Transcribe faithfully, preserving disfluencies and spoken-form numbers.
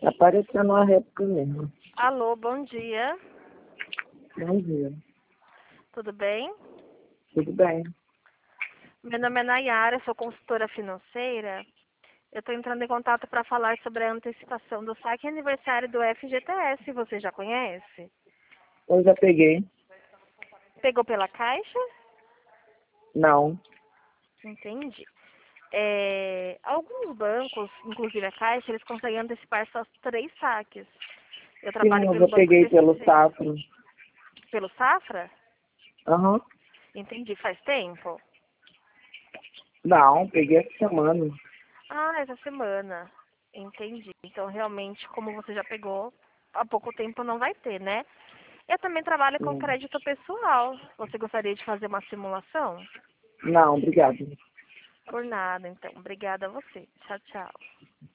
Tá parecendo uma réplica mesmo. Alô, bom dia. Bom dia. Tudo bem? Tudo bem? Meu nome é Nayara, sou consultora financeira. Eu estou entrando em contato para falar sobre a antecipação do saque aniversário do F G T S. Você já conhece? Eu já peguei. Pegou pela Caixa? Não. Entendi. É, alguns bancos, inclusive a Caixa, eles conseguem antecipar só três saques. Eu Sim, trabalho eu pelo já Banco peguei pelo B C C. Safra. Pelo Safra? Aham. Entendi. Faz tempo? Não, peguei essa semana. Ah, essa semana. Entendi. Então, realmente, como você já pegou, há pouco tempo não vai ter, né? Eu também trabalho com Hum. crédito pessoal. Você gostaria de fazer uma simulação? Não, obrigado. Por nada, então. Obrigada a você. Tchau, tchau.